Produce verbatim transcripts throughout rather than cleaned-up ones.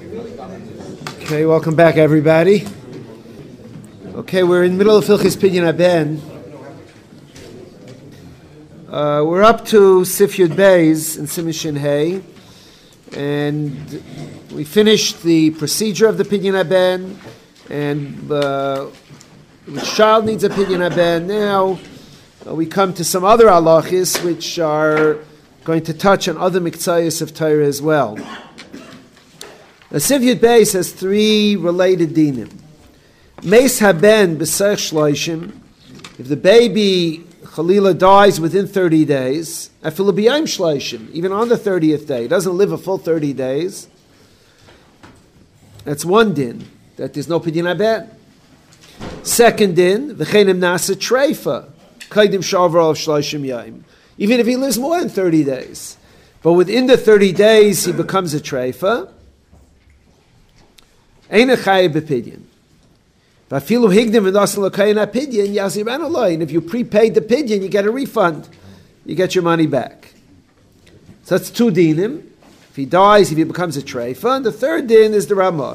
Okay, welcome back, everybody. Okay, we're in the middle of Hilchis Pidyon Haben. Uh, we're up to Sif Yud Beis in Siman Shin Hey, and we finished the procedure of the Pidyon Haben, and uh, the child needs a Pidyon Haben. Now uh, we come to some other halachis which are going to touch on other miktzayos of Torah as well. The Sif Yud Beis has three related dinim. Meis haben b'seich shloishim. If the baby Chalila dies within thirty days, afilu b'yayim shloishim, even on the thirtieth day, doesn't live a full thirty days. That's one din, that there's no pidyon haben. Second din, v'chenim nasa treifa, kaidim shavar of shloishim yayim. Even if he lives more than thirty days, but within the thirty days he becomes a treifa. Ein chayav b'pidyon. And if you prepaid the pidyon, you get a refund. You get your money back. So that's two dinim. If he dies, if he becomes a treifa. And the third din is the Ramah.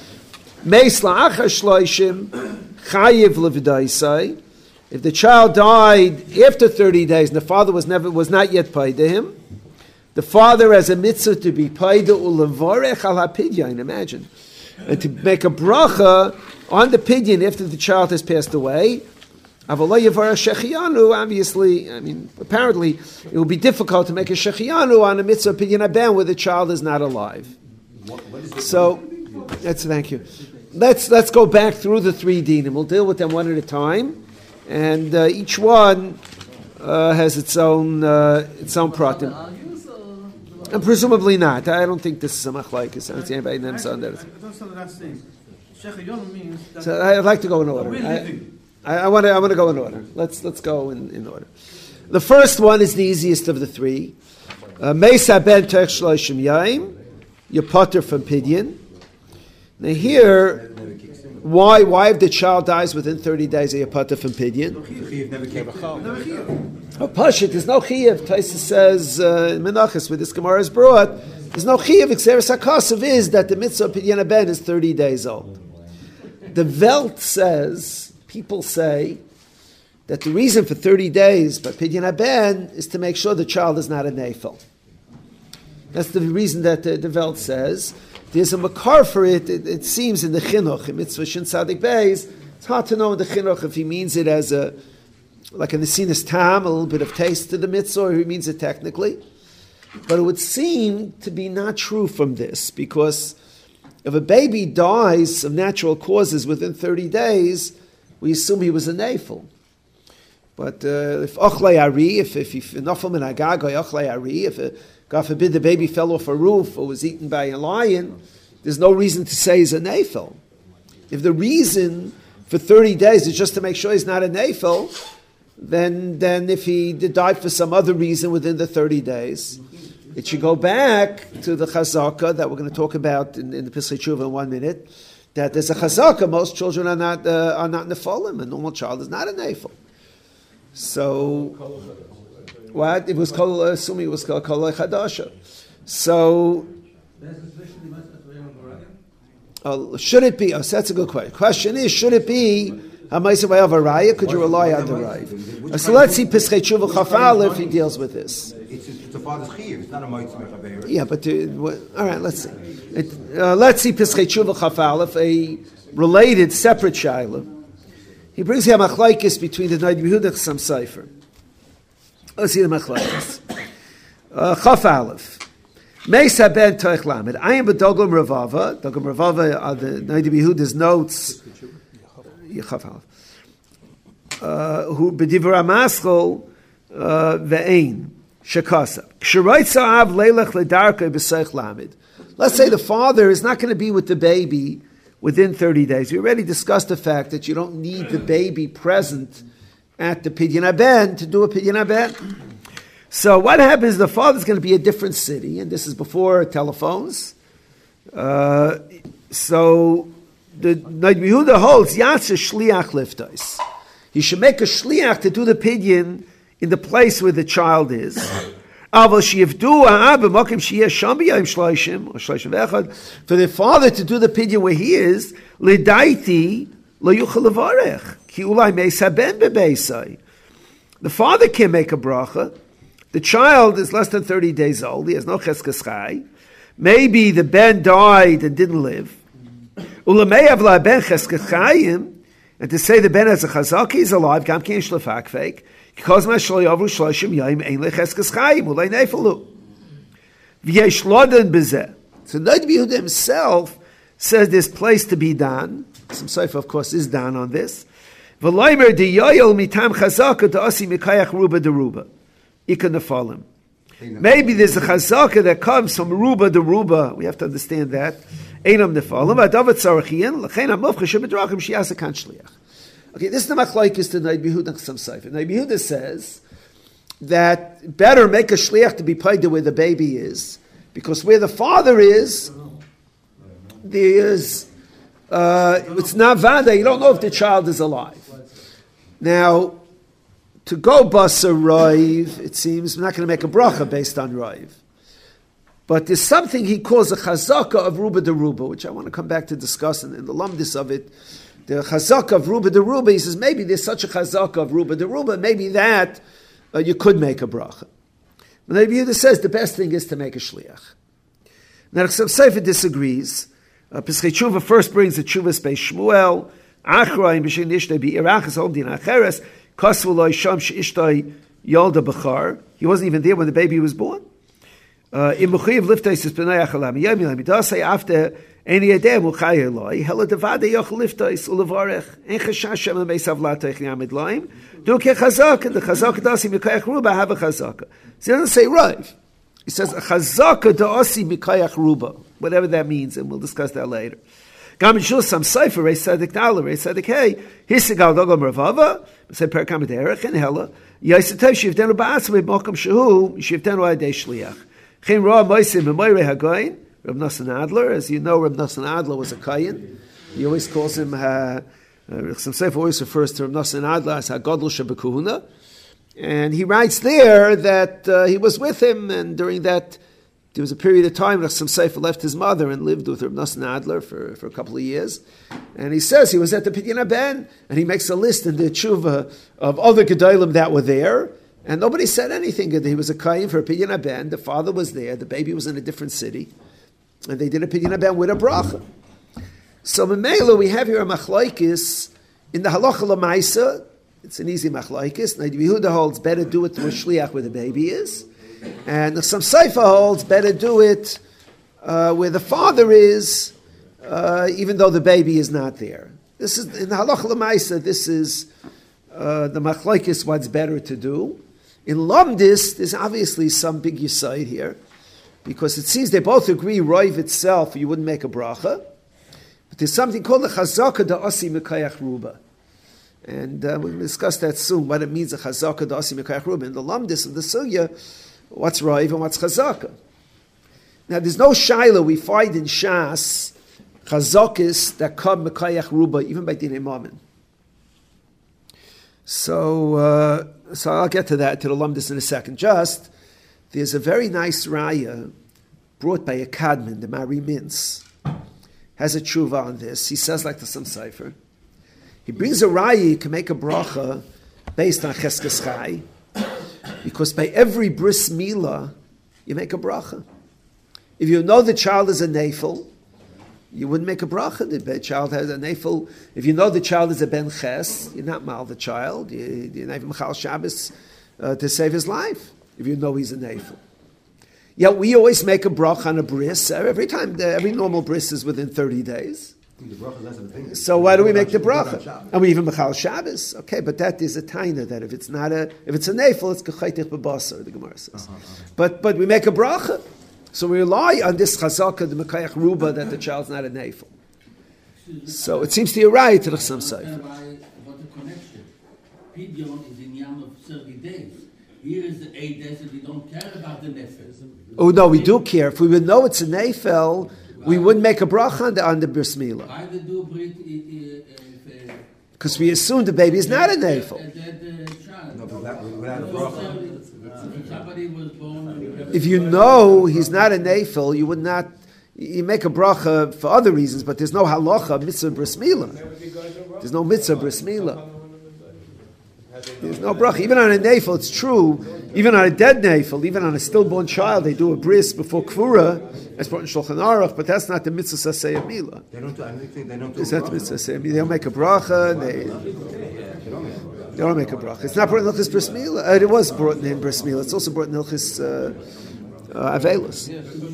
If the child died after thirty days and the father was never was not yet paid to him, the father has a mitzvah to be paid to ulevarech al hapidyon. Imagine. And to make a bracha on the pidyon after the child has passed away. Obviously, I mean, apparently, it will be difficult to make a shechianu on a mitzvah pidyon haben where the child is not alive. What, what so, that's thank you. Let's let's go back through the three dinim. We'll deal with them one at a time, and uh, each one uh, has its own uh, its own pratim. And presumably not. I don't think this is a machlokes. I don't see anybody named on that. So I'd like to go in order. I, I, I want to. I want to go in order. Let's let's go in, in order. The first one is the easiest of the three. Meis haben tech shloshim yayim. You're potter from pidyon. Now here, why why if the child dies within thirty days, are you potter from pidyon? Oh, Pashit, there's no chiyuv. Taisa says uh, in Menachos, where this Gemara is brought, there's no chiyuv. Xeris HaKasav is that the mitzvah pidyon haben is thirty days old. The Welt says, people say, that the reason for thirty days by pidyon haben is to make sure the child is not a nefel. That's the reason that the, the Welt says. There's a makar for it, it, it seems, in the chinuch, in mitzvah shin tzadik beis. It's hard to know in the chinuch if he means it as a like a nesinas tam, a little bit of taste to the mitzvah, or he means it technically. But it would seem to be not true from this, because if a baby dies of natural causes within thirty days, we assume he was a nefel. But uh, if ochlei ari, if if if nafal min hagag ochlei ari, if uh, God forbid the baby fell off a roof or was eaten by a lion, there's no reason to say he's a nefel. If the reason for thirty days is just to make sure he's not a nefel, Then, then if he did die for some other reason within the thirty days, it should go back to the chazaka that we're going to talk about in, in the Pesach Tshuva in one minute. That there's a chazaka. Most children are not uh, are not nefolim. A normal child is not a nefel. So, what it was called? Assuming it was called kol chadasha. So, uh, should it be? Oh, so that's a good question. Question is, should it be? Could you rely on the Raiv? So let's see Pesach Tshuva Chaf Aleph, he deals with this. It's, it's a father's chiyuv, it's not a mitzvah. Yeah, but uh, what, all right, let's see. It, uh, let's see Pesach Tshuva Chaf Aleph, a related, separate shaila. He brings here a machlokes between the Noid Yehuda and Chassam Sofer. Let's see the machlokes. Chaf Aleph. Meis haben toich lamed. I am b'doglam Ravava. Doglam Ravava are the Noid Yehuda's notes. Who b'divra maschol ve'ein shekasa. K'sheraitza av leilach ledarka b'seich lamed. Let's say the father is not going to be with the baby within thirty days. We already discussed the fact that you don't need the baby present at the pidyon haben to do a pidyon haben. So what happens? The father's going to be a different city, and this is before telephones. Uh, so. The Noid Yehuda holds Yatsa Shliach Liftais. He should make a Shliach to do the pidyon in the place where the child is. For the father to do the pidyon where he is, the father can't make a bracha. The child is less than thirty days old. He has no cheskes chai. Maybe the ben died and didn't live. And to say the ben has a chazak, he's alive. Gam kein shlefak fake. Because my shlo yavru shloshim yaim ein lecheskes chayim ulay nefelu. V'yesh loden bezeh. So Noid Yehuda himself says there's place to be done. Some Sefer, of course, is done on this. V'loimer diyoyel mitam chazaka da'asi mikayach ruba deruba. Ika nefalim. Maybe there's a chazaka that comes from ruba deruba. We have to understand that. Einam nefalim. Adavat tzarachian. L'chein ha-mufcha shebedrachim shi'asa kan shliach. Okay, this is the machlokes to Noid Yehuda and some Sefer. Noid Yehuda says that better make a shliach to be paid where the baby is, because where the father is, there is uh, it's not vada. You don't know if the child is alive. Now, to go basa roiv, it seems we're not going to make a bracha based on roiv, but there's something he calls a chazaka of ruba deruba, which I want to come back to discuss in, in the lumdis of it. The chazaka of ruba deruba, he says maybe there's such a chazaka of ruba deruba, maybe that uh, you could make a bracha. But Noid Yehuda says the best thing is to make a shliach. Now, some Sefer disagrees. Uh, Pesachei Tshuva first brings the Tshuva Beis Shmuel. Achrayim b'shen ishtay bi'irachas hom din acheres kasvu lo sham she'ishtay yolda b'char. He wasn't even there when the baby was born. Im mechuyev liftay sis b'nei achalam yom yom midasei after any adem uchay eloi hela devade yoch liftay ulevarech en chashash shem meisav latech yamid laim do ke chazak and the chazak dasi mikayach ruba have a chazaka. So he doesn't say right. He says a chazaka dasi mikayach ruba, whatever that means, and we'll discuss that later. Gam shul some cipher reis sadik dala reis sadik hey hisigal dogam ravava say perkam derech and hela yisatay shivdenu ba'as with mokum shehu shivdenu adei shliach chem ra moisim b'moirei hagoyin. Reb Nosson Adler, as you know, Reb Nosson Adler was a Kayin. He always calls him, uh, uh, some Sefer always refers to Reb Nosson Adler as HaGodl Shebekuhuna. And he writes there that uh, he was with him, and during that, there was a period of time when some Sefer left his mother and lived with Reb Nosson Adler for, for a couple of years. And he says he was at the Pidyon HaBen, and he makes a list in the Tshuva of other Gedolim that were there, and nobody said anything. He was a Kayin for a Pidyon HaBen. The father was there. The baby was in a different city. And they did a pidyon haben with a bracha. So Memela, we have here a machlokes in the halacha l'maisa. It's an easy machlokes. Noid Yehuda holds better do it to a shliach where the baby is, and some Sefer holds better do it uh, where the father is, uh, even though the baby is not there. This is in the halacha l'maisa. This is uh, the machlokes what's better to do. In Lamdis, there's obviously some big yesod here, because it seems they both agree roiv itself you wouldn't make a bracha, but there's something called the chazaka da'asi mikayach ruba, and uh, we'll discuss that soon, what it means a chazaka da'asi mikayach ruba. In the lamdis of the sugya, what's roiv and what's chazaka. Now there's no shaila we find in Shas chazakis that come mikayach ruba even by dinei mammon. So uh, so I'll get to that to the lamdis in a second. Just there's a very nice raya brought by a Kadman, the Mari Mintz, has a tshuva on this. He says like the some cipher. He brings a raya you can make a bracha based on cheskes chai, because by every bris milah you make a bracha. If you know the child is a nefel, you wouldn't make a bracha. The child has a nefel. If you know the child is a ben ches, you're not mal the child. You, you're not even machal Shabbos uh, to save his life, if you know he's a nefel. Yet we always make a bracha on a bris. Every time, the, every normal bris is within thirty days. So why do we make the bracha? And we even machal Shabbos. Okay, but that is a taina that if it's not a, if it's a nefel, it's kachaytich b'basar, the Gemara says. Uh-huh, uh-huh. But but we make a bracha. So we rely on this chazaka, the mekayach ruba, that the child's not a nefel. So it seems to you right to the some side. What the connection? Pidyon is in yam of thirty days. Here is the eight days and we don't care about the nefel. Oh no, we do care. If we would know it's a nefel, we wouldn't make a bracha on the, on the bris milah. Why do do brit? Because we assume the baby is not a nefel. No, but that, without a bracha. If somebody was born... If you know he's not a nafil, you would not... You make a bracha for other reasons, but there's no halacha, mitzvah bris milah. There's no mitzvah bris milah. There's no bracha. Even on a nafil, it's true. Even on a dead nafil, even on a stillborn child, they do a bris before kvura. That's brought in Shulchan Aruch, but that's not the mitzvah sasei milah. They don't do anything. They don't do. Is that the mitzvah sasei milah? They don't make a bracha. They, they don't make a bracha. It's not brought in Hilchis bris milah. Uh, it was brought in bris milah. It's also brought in Hilchis uh, uh, avelus.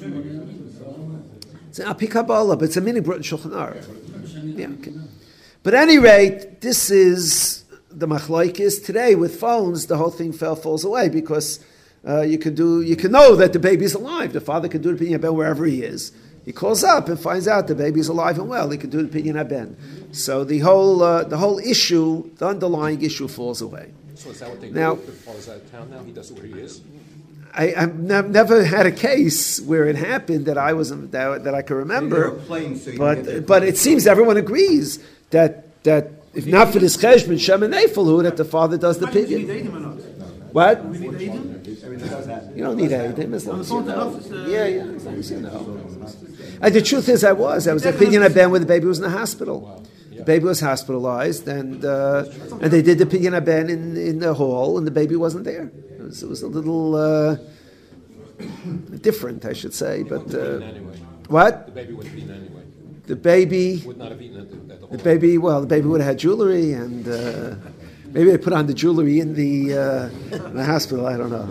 It's an Api Kabbalah, but it's a mini brought in Shulchan Aruch. Yeah, okay. But at any rate, this is the machlokes today with phones. The whole thing fell falls away because uh, you can do you can know that the baby's alive. The father can do the pinyan ben wherever he is. He calls up and finds out the baby's alive and well. He can do the pinyan ben. So the whole uh, the whole issue, the underlying issue, falls away. So is that what they now, do? The father's out of town now. He does it where he is. I, I've ne- never had a case where it happened that I was that, that I can remember. Plane, so but but it seems everyone agrees that that if not for this cheshbon shem and nefelu that the father does the pidyon. What? You don't need eidim as long as you know. Yeah, yeah, as long as you know. And the truth is, I was I was a pidyon haben when the baby was in the hospital. The baby was hospitalized, and uh, and they did the pidyon haben in in the hall, and the baby wasn't there. It was, it was a little uh, different, I should say, but uh, what? The baby wouldn't have eaten anyway. The baby would not have eaten at the, at the, the baby. Well, the baby would have had jewelry, and uh, maybe they put on the jewelry in the uh, in the hospital. I don't know.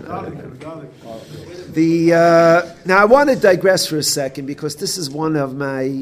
The uh, now I want to digress for a second because this is one of my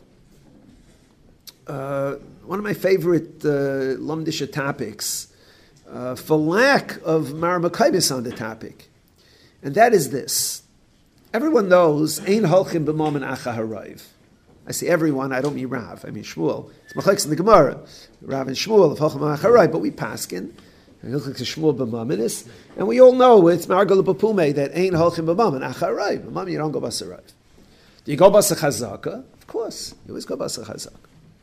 uh, one of my favorite uh, Lumdisha topics. Uh, for lack of Maramakaibis on the topic, and that is this. Everyone knows, Ein Holchim B'mom and Acha Harayv. I say everyone, I don't mean Rav, I mean Shmuel. It's Machlekes in the Gemara. Rav and Shmuel, of Holchim Acha Harayv, but we paskin, and Shmuel B'mom and we all know it's Margal B'pume that Ein Holchim B'mom and Acha Harayv. B'mom, you don't go B'asa Harayv. Do you go B'asa Chazaka? Of course, you always go B'asa Chazaka.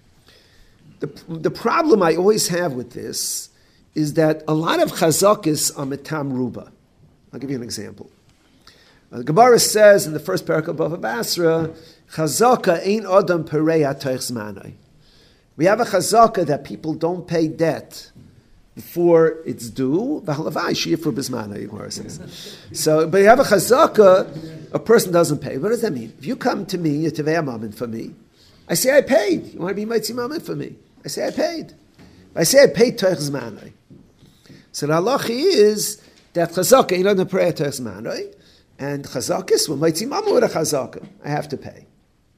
The, the problem I always have with this is that a lot of chazakis are metam ruba. I'll give you an example. Uh, the Gemara says in the first parak of Bava Basra, chazaka ein adam perei hatoich zmanai. We have a chazaka that people don't pay debt before it's due. V'halavai sheyifru b'zmanai, Gemara says. So, but you have a chazaka, a person doesn't pay. What does that mean? If you come to me, you tevei amamin for me, I say I paid. You want to be mitzi mamin for me? I say I paid. I say I paid toich zmanai. So the halacha is that chazaka ain't on the prayer to right? And chazakis, well, might mamu with a chazaka. I have to pay.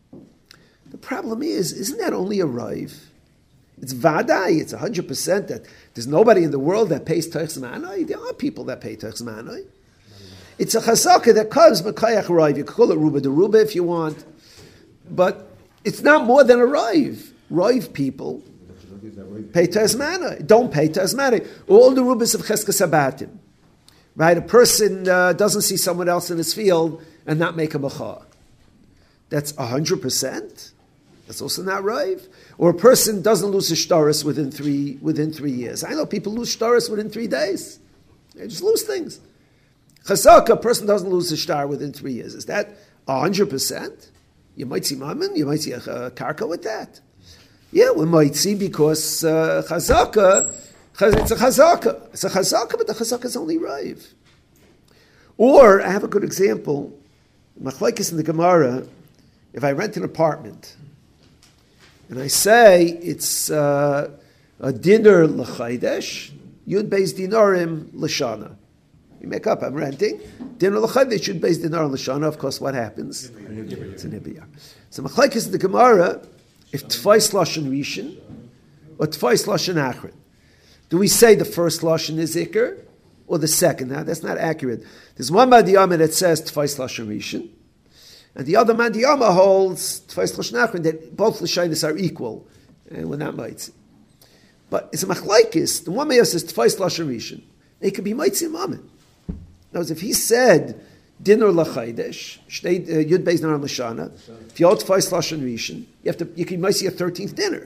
The problem is, isn't that only a raiv? It's vadai, it's one hundred percent that there's nobody in the world that pays toich zmanai. There are people that pay toich zmanai. It's a chazaka that comes mekayach raiv. You can call it ruba de ruba if you want. But it's not more than a raiv. Raiv people pay Tazmana. Don't pay Tazmana. All the rubas of Cheskas Abatim. Right? A person uh, doesn't see someone else in his field and not make a macha. That's one hundred percent. That's also not right. Or a person doesn't lose his shtaris within three, within three years. I know people lose shtaris within three days. They just lose things. Chazaka, a person doesn't lose his shtar within three years. Is that one hundred percent? You might see mammon, you might see a, a karka with that. Yeah, we might see because uh, chazaka, it's a chazaka. It's a chazaka, but the chazaka is only raiv. Or, I have a good example. Machlekes in the Gemara, if I rent an apartment, and I say it's uh, a dinner l'chaydesh, yud beis dinarim l'shana. You make up, I'm renting. Dinner l'chaydesh, yud beis dinarim l'shana. Of course, what happens? It's an ibiyah. So machlekes in the Gemara, if tfais lashon rishon or tfais lashon achron, do we say the first lashon is ikr or the second? Now that's not accurate. There's one madiyama that says tfais lashon rishon, and the other madiyama holds tfais lashon achron that both lashonos are equal, and we're not mitzi. But it's a machlekes. The one may says tfais lashon rishon. It could be mitzi mammon. Now, if he said dinner lachaydesh, yud beis nar l'shana. If you hold twice lashon rishon, you have to. You can might see a thirteenth dinner.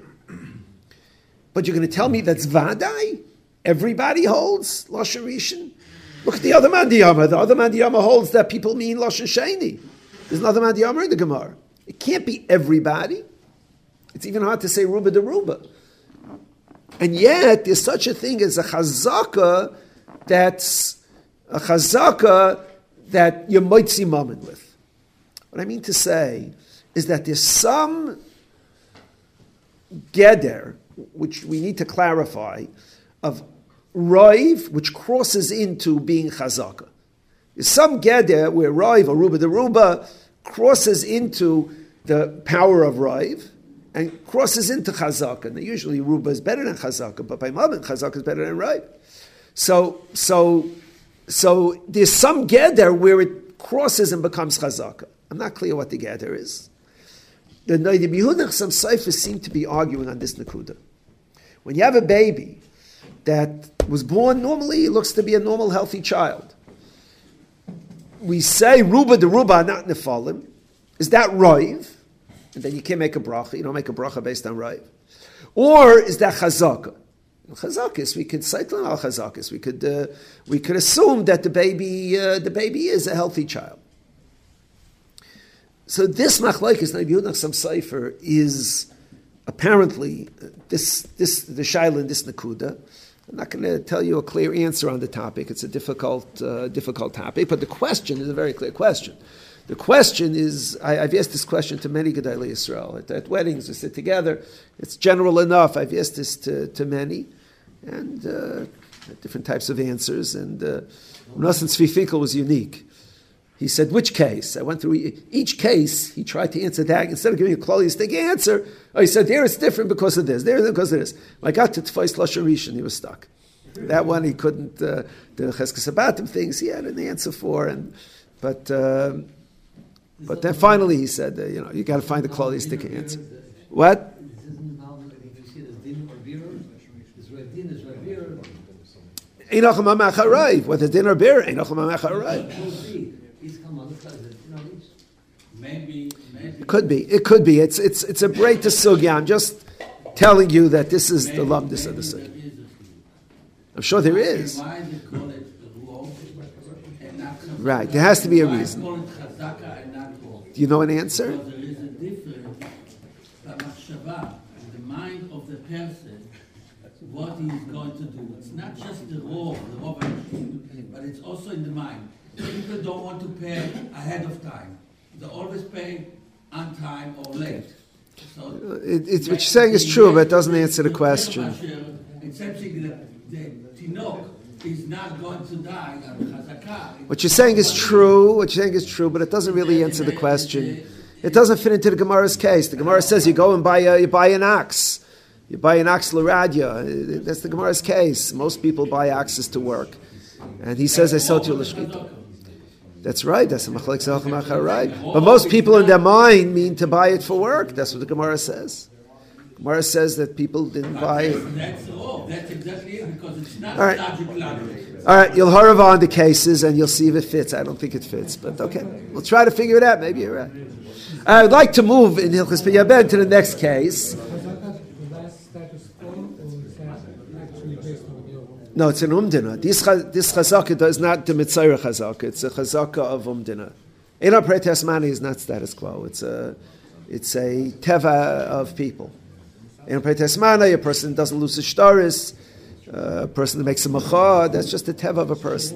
But you're going to tell me that's vadai? Everybody holds lashon rishon. Look at the other man diyama. The other man diyama holds that people mean lashon sheni. There's another man diyama in the Gemara. It can't be everybody. It's even hard to say ruba de ruba. And yet, there's such a thing as a chazaka that's a chazaka that you're moitzi mammon with. What I mean to say is that there's some geder, which we need to clarify, of Raiv, which crosses into being chazaka. There's some geder where Raiv or ruba de ruba crosses into the power of Raiv and crosses into chazaka. And usually ruba is better than chazaka, but by mammon chazaka is better than Raiv. So, so, so there's some geder where it crosses and becomes chazaka. I'm not clear what the geder is. The Noida B'Yehuda some Seifers seem to be arguing on this nakuda. When you have a baby that was born normally, it looks to be a normal, healthy child. We say ruba de ruba, not nefalim. Is that raiv? And then you can't make a bracha. You don't make a bracha based on raiv. Or is that chazaka? Chazakis, we could cycle al chazakis. We could uh, we could assume that the baby uh, the baby is a healthy child. So this machlokes Noida B'Yehuda some Sefer is apparently uh, this this the shaila in this nakuda. I'm not going to tell you a clear answer on the topic. It's a difficult uh, difficult topic, but the question is a very clear question. The question is, I, I've asked this question to many Gedolei Yisrael. At, at weddings, we sit together. It's general enough. I've asked this to, to many, and uh, different types of answers. And uh, Nosson Tzvi Finkel was unique. He said, which case? I went through each case. He tried to answer that. Instead of giving a holistic answer, oh, he said, there it's different because of this. There it's because of this. When I got to Tfais Lashon Rishon, he was stuck. That one he couldn't, uh, the Cheskes Habatim things he had an answer for. And But uh, but then finally he said, uh, you know, you got to find the holistic answer. What? Enoch Mamach Harayv. Whether din or beer, Enoch Mamach Harayv. Maybe, maybe. It could be. It could be. It's it's it's a break to sugya. I'm just telling you that this is maybe, the lumdus of the sugya. I'm sure there is. Why they call it ruach and not right. There has to be a why reason. Call it chazaka and not ruach? Do you know an answer? Because there is a difference. B'machshava, the mind of the person, what he is going to do. It's not just the raw, the raw, but it's also in the mind. People don't want to pay ahead of time. They always pay on time or late. So it, it's, what you're saying is true, but it doesn't answer the question. It's something that the Tinok is not going to die on Chazakah. What you're saying is true, what you're saying is true, but it doesn't really answer the question. It doesn't fit into the Gemara's case. The Gemara says you go and buy a, you buy an ox. You buy an ox l'radya. That's the Gemara's case. Most people buy oxes to work. And he says, I sold you l'shkita. That's right. That's a machlek zalchamacha, right. But most people in their mind mean to buy it for work. That's what the Gemara says. Gemara says that people didn't buy it. That's all. That's exactly it, because it's not all right. logical. All right, you'll hurry on the cases and you'll see if it fits. I don't think it fits, but okay. We'll try to figure it out. Maybe you're right. I would like to move in Hilchos Pidyon Ben to the next case. No, it's an umdina. This this chazaka is not the mitzayra chazaka. It's a chazaka of umdina. Ena pretes mani is not status quo. It's a it's a teva of people. Ena pretes mani, a person doesn't lose his shtaris, a person that makes a macha. That's just the teva of a person.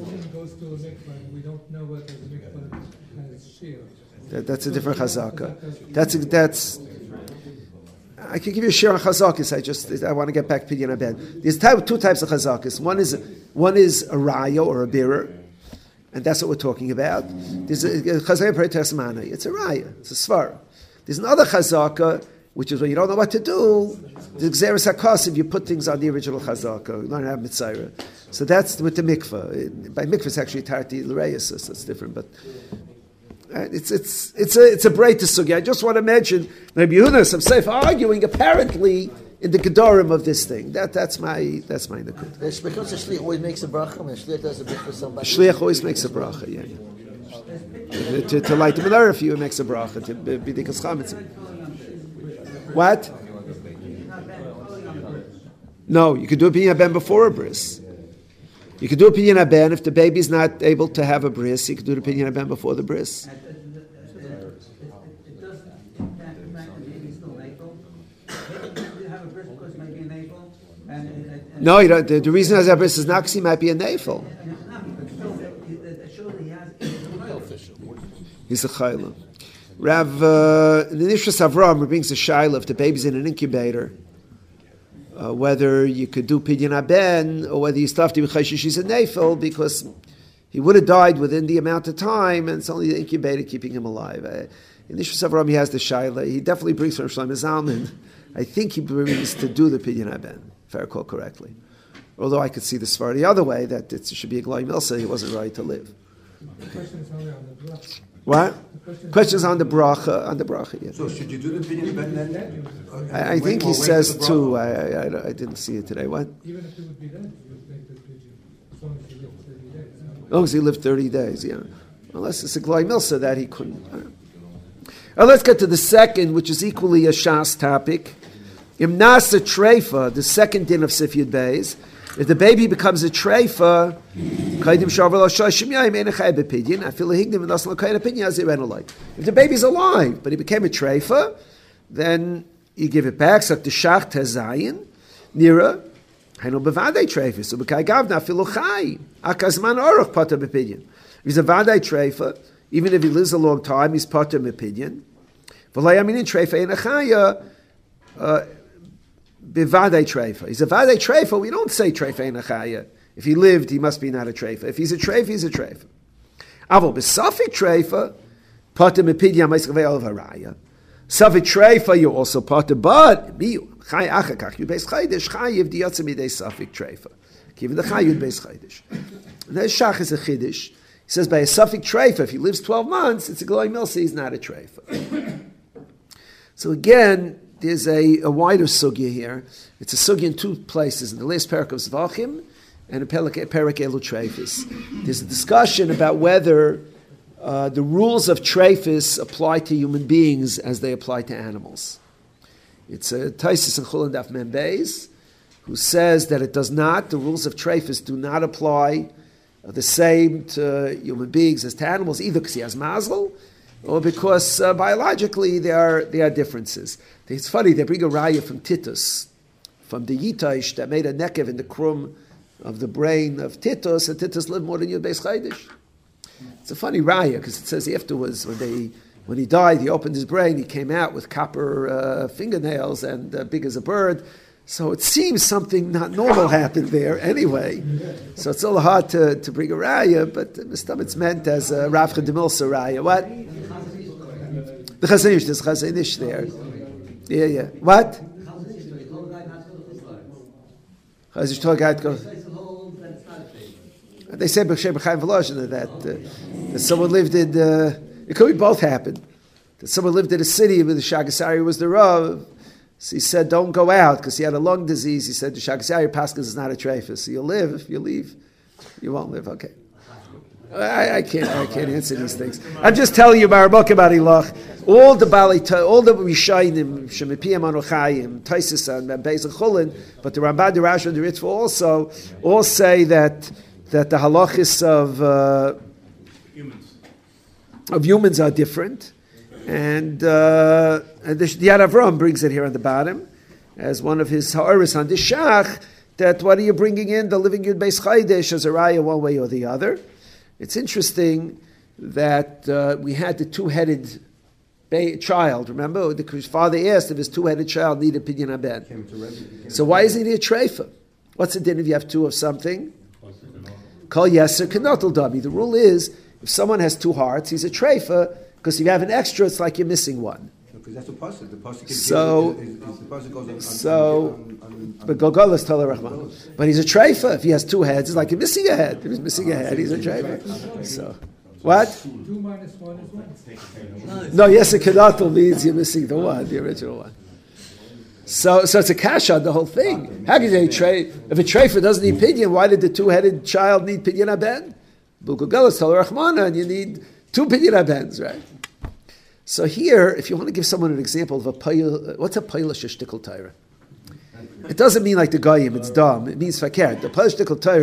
That, that's a different chazaka. That's a, that's. I can give you a share on chazakis. I just I want to get back to Pidyon Ben. There's type, two types of chazakis. One is one is a raya or a bearer, and that's what we're talking about. There's a chazaka pretes mana. It's a raya. It's a svar. There's another chazaka which is when you don't know what to do. The gzeres hakasiv, you put things on the original chazaka. You don't have mitzayra. So that's with the mikvah. By mikvah, it's actually tarti l'reyes, so that's different, but. It's it's it's a it's a break to sugi. I just want to mention Rabbi Yehuda some Sefer arguing apparently in the gedorim of this thing. That that's my that's my nakud. Because the shliach always makes a bracha, and the shliach does a bit for somebody. Shliach always makes a bracha. Yeah, yeah. To, to light the menorah for you, makes a bracha. To be the chametz. What? No, you could do a pidyon ben before a bris. You could do a Pidyon Haben if the baby's not able to have a bris. You could do the Pidyon Haben before the bris. It doesn't impact the fact that maybe it's still April. Maybe you have a bris because it might be in April. And, and, and No, you don't. The, the reason has a bris is not because he might be a nafel. and it's not, but still, it, it shows that he has. He's a chayla. Rav, uh, in the Nishras Avram brings a shayla if the baby's in an incubator, uh, whether you could do Pidyon Haben or whether you still have to be chayshish he's a nafel because he would have died within the amount of time and it's only the incubator keeping him alive. Uh, in Nishras Avram he has the shayla. He definitely brings from Shlomo Zalman. I think he brings to do the Pidyon Haben, if I recall correctly. Although I could see the Svar the other way, that it should be a Gloi Milsa, he wasn't right to live. The question is only on the bracha. What? Questions on the bracha, on the bracha, yeah. So should you do the Pidyon Haben then? I, I think he says two. I, I, I, I didn't see it today. What? Even if it would be then, you would make the pigeon, as long as you live thirty days. As long as he lived thirty days, yeah. Unless it's a Gloi Milsa that he couldn't. Now let's get to the second, which is equally a Shas topic. Imnasa Treifa, the second din of Sif Yud Beis. If the baby becomes a treifa, if the baby's alive, but he became a treifa, then you give it back. So the shach tezayin nira, hano bevadei treifa. So b'kai gavna afilu chai akazman orach pater b'pidyon. If he's a vadei treifa, even if he lives a long time, he's pater b'pidyon. V'lay aminin treifa in achaya. Bivadei treifa. He's a vadei treifa. We don't say treifa in a chaya. If he lived, he must be not a treifa. If he's a treifa, he's a treifa. Avol b'safik treifa, pater mepidya meiskavei olav haraya. Safik treifa, you also pater, but miu chay achakach yud beis chaydish chayiv diyatze midei safik treifa. Given the chay yud beis chaydish. And the shach is a chiddush. He says by a safik treifa, if he lives twelve months, it's a gloi milsa. He's not a treifa. So again, there's a, a wider sugya here. It's a sugya in two places, in the last parak of Zvachim and in parak Elu Treifis. There's a discussion about whether uh, the rules of Treifis apply to human beings as they apply to animals. It's a Taisis and Chulin Daf Mem Beis, who says that it does not, the rules of Treifis do not apply uh, the same to human beings as to animals, either because he has mazel, or because uh, biologically there are, there are differences. It's funny, they bring a raya from Titus, from the Yitaish that made a nekev in the krum of the brain of Titus, and Titus lived more than Yud Beis Chaydish. It's a funny raya, because it says afterwards, when they when he died, he opened his brain, he came out with copper uh, fingernails and uh, big as a bird. So it seems something not normal happened there anyway. So it's a little hard to, to bring a raya, but it's meant as a Rav Chedemilsa raya. What? The Chazanish, there's Chazanish there. Yeah, yeah. What? Chazanish told a guy to go. They say B'Shem B'Chaim Volozhin that uh, that someone lived in. Uh, it could be both happened. That someone lived in a city where the Shagasari was the Rav. So he said, "Don't go out," because he had a lung disease. He said, "The Shagasari Paskas is not a treifus. So you'll live. If you leave, you won't live." Okay. I, I can't. I can't answer these things. I'm just telling you, Marabok about Ilach. All the Bali, all the Rishayim, Shemipiyam Anochayim, Taisis and Beis and Chulin, but the Rambam, the Rashi, and the Ritva also all say that that the halachis of uh, humans of humans are different, and uh, and the, the Yad Avram brings it here on the bottom as one of his ha'aris on the Shach. That what are you bringing in the living Yud Beis Chaydish as a raya one way or the other? It's interesting that uh, we had the two-headed ba- child. Remember, the father asked if his two-headed child needed Pidyon Haben. So why isn't he a treifa? What's the din if you have two of something? Kol yeser kenotel dami. The rule is, if someone has two hearts, he's a treifa, because if you have an extra, it's like you're missing one. Because that's the pasuk. The pasuk is So, is, is, the pasuk goes on, so, on, on, on, but Golgolas tell Rahman. But he's a treifa. If he has two heads, it's like you're missing a head. If he's missing a head, he's a treifa. So, what? Two minus one is one. No, yes, a kenotel means you're missing the one, the original one. So, so it's a kash on the whole thing. How can you say if a treifa doesn't need pidyon? Why did the two-headed child need Pidyon Haben? Golgolas tell Rahman, and you need two Pidyon Habens, right? So here, if you want to give someone an example of a payil, what's a payil sheshtikol Torah? It doesn't mean like the goyim, it's dumb. It means fakir. The payil sheshtikol Torah,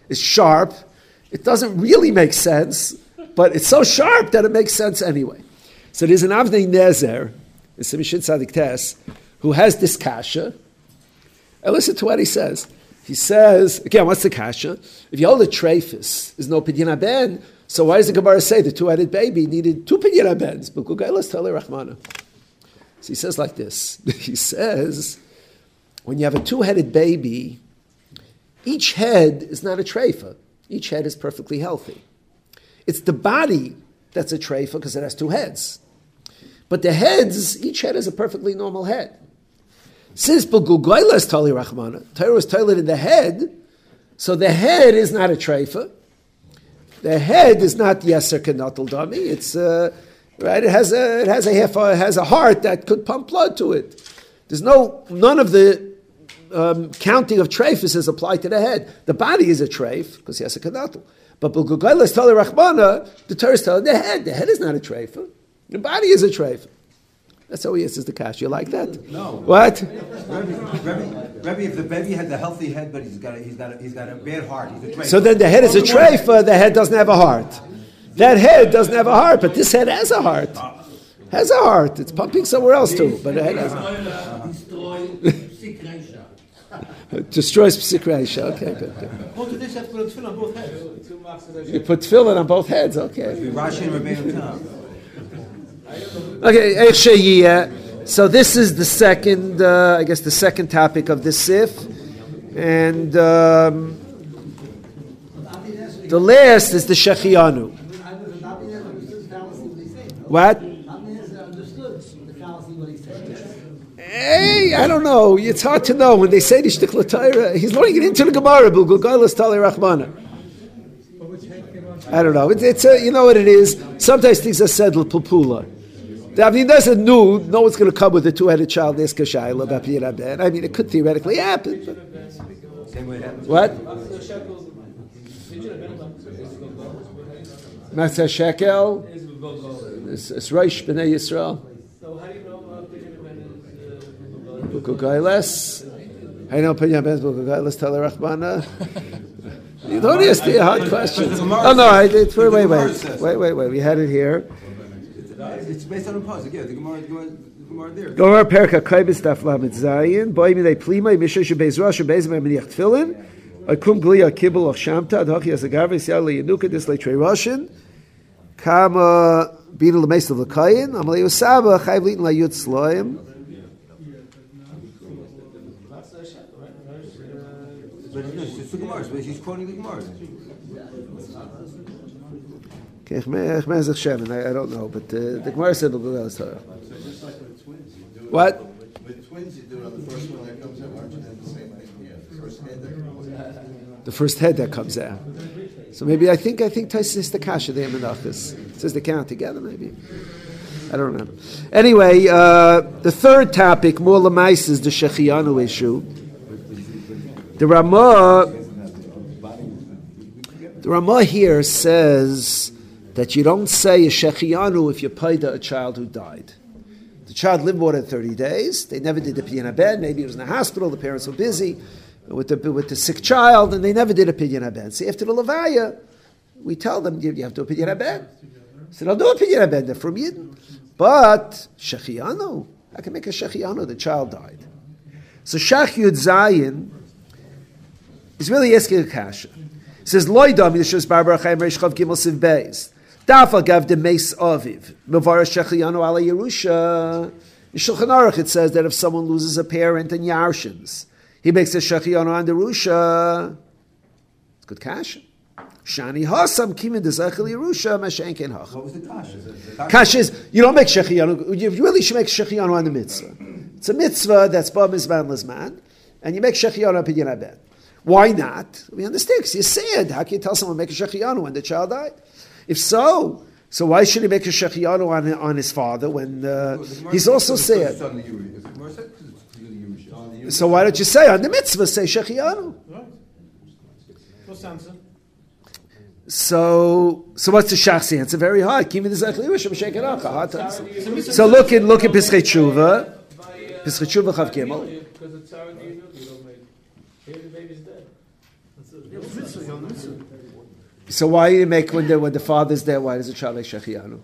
is sharp. It doesn't really make sense, but it's so sharp that it makes sense anyway. So there's an Avnei Nezer, it's a Mishin Tzadik Tes, who has this kasha. And listen to what he says. He says, again, what's the kasha? If you hold a treifus, there's no pidyon haben, so why does the Gemara say the two-headed baby needed two pidyon habens? So he says like this. He says, when you have a two-headed baby, each head is not a treifa. Each head is perfectly healthy. It's the body that's a treifa because it has two heads. But the heads, each head is a perfectly normal head. Since B'Gugaylas Tali Rachmana, Torah was toilet in the head, so the head is not a treifa. The head is not Yeser Kanatal Dami. It's uh, right. It has a it has a half a, it has a heart that could pump blood to it. There's no none of the um, counting of treifus is applied to the head. The body is a treif because Yeser Kanatal. But B'Gugaylas Tali Rachmana, the Torah is telling the head. The head is not a treifa. The body is a treifa. That's how he answers the kash. You like that? No. What? Rebbe, Rebbe, Rebbe, if the baby had the healthy head, but he's got a, he's got a, he's got a bad heart, he's a treifa. So then the head is a treifa, the head doesn't have a heart. That head doesn't have a heart, but this head has a heart. Has a heart. It's pumping somewhere else too, but the head has a heart. Destroy Psik Reisha. Destroys Psik Reisha. Okay, good, good. What do they have to put a tefillin on both heads? You put tefillin on both heads, okay. Rashi and Rabbeinu Tam. Okay, Eich Sheyiyeh. So this is the second, uh, I guess the second topic of this sif. And um, the last is the Shechianu. What? Hey, I don't know. It's hard to know. When they say the Shtikla Torah, he's learning it into the Gemara. B'Gugaylas Tali Rachmana. I don't know. It's, it's a, you know what it is? Sometimes things are said l'pulpula. I mean, doesn't know, no one's going to come with a two-headed child, ask a shayla about Piyat Haben. I mean, it could theoretically happen. What? Matzah Shekel? It's Reish B'nai Yisrael. So how do you know Pidyon Haben is B'Gugaylas? I know Pidyon Haben is B'Gugaylas Tali Rachmana. You don't ask the hard questions. Oh no, I did. Wait, wait, wait, wait, wait, wait. We had it here. It's based on a pasuk. Yeah, the Gemara, the Gemara, the Gemara there. Gemara Perka Kaibis Daf Lamed Zayin. Boy mi they plima misha shebeis rosh shebeis me meniach tefillin. Akum gliya kibul och shamta adhachi asagavis yali yenuka dis leitrei roshin. Kama bina lemeis of lekayin. Amalei usaba chayv litin layut sloim. But no, it's the Gemara. But he's quoting the Gemara. Okay, I don't know, but uh, the Gemara said B'Gugaylas Torah. What? With twins, you do it on the first one that comes out, aren't you? Then the same thing, yeah, the first head that comes out. The first head that comes out. So maybe I think I think Tais is the kasha the Menachos. It says they count together, maybe. I don't remember. Anyway, uh, the third topic, more lamais, is the Shechianu issue. The Ramah, the Ramah here says that you don't say a Shechianu if you paida a child who died. The child lived more than thirty days. They never did a Pidyon Haben. Maybe it was in the hospital. The parents were busy with the with the sick child, and they never did a Pidyon Haben. So after the Levaya, we tell them you have to do a Pidyon Haben. So they'll do a Pidyon Haben. They're from Yidden. But Shechianu, I can make a Shechianu. The child died. So Shach Yud Zayin is really asking a kasha. It says Loidam Yishus Barbara Chaim Reish Chav Gimel Siv Beis. Dafal gav de Meis Aviv. Mevar Shechianu ala Yerusha. In Shulchan Aruch it says that if someone loses a parent and Yarshins, he makes a Shechianu on the Yerusha. It's good kasha. Shani Hasam Kimin Dezachel Yerusha Mashenken Hach. What was the kasha? Kasha is you don't make Shechianu. You really should make Shechianu on the mitzvah. It's a mitzvah that's Ba Mizman Lizman, and you make Shechianu on Pidyon Haben. Why not? We understand because you said, how can you tell someone to make a Shechianu when the child died? If so, so why should he make a Shechianu on, on his father when uh, he's also said? So why don't you say on the mitzvah, say Shechianu? Right. What's the answer? So, so what's the shachsi answer? Very hard. Kimi the Zechli Yerusha B'Sheker Acha. Hard to answer. So look in look in Pischei Tshuva. Pischei Tshuva Chav Gimel. Because it's already you don't make. Here the baby's dead. So why do you make when the when the father's there? Why does the child make shechianu?